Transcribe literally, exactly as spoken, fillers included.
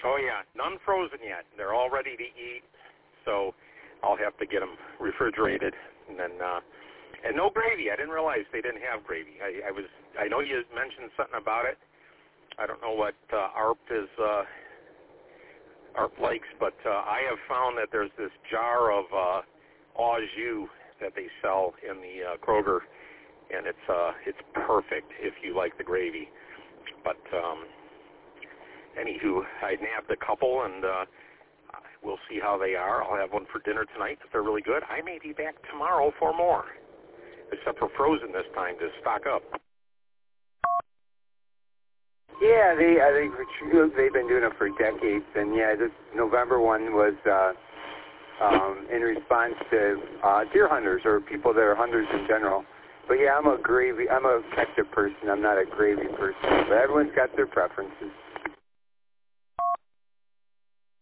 Oh, yeah. None frozen yet. They're all ready to eat, so I'll have to get them refrigerated. And then, uh, and no gravy. I didn't realize they didn't have gravy. I, I was, I know you mentioned something about it. I don't know what uh, A R P is, uh, A R P likes, but uh, I have found that there's this jar of uh, au jus that they sell in the uh, Kroger, and it's uh, it's perfect if you like the gravy. But um, anywho, I nabbed a couple, and uh, we'll see how they are. I'll have one for dinner tonight if they're really good. I may be back tomorrow for more, except for frozen this time to stock up. Yeah, they I think they've been doing it for decades, and yeah, this November one was uh, um, in response to uh, deer hunters or people that are hunters in general. But yeah, I'm a gravy, I'm a ketchup person. I'm not a gravy person. But everyone's got their preferences.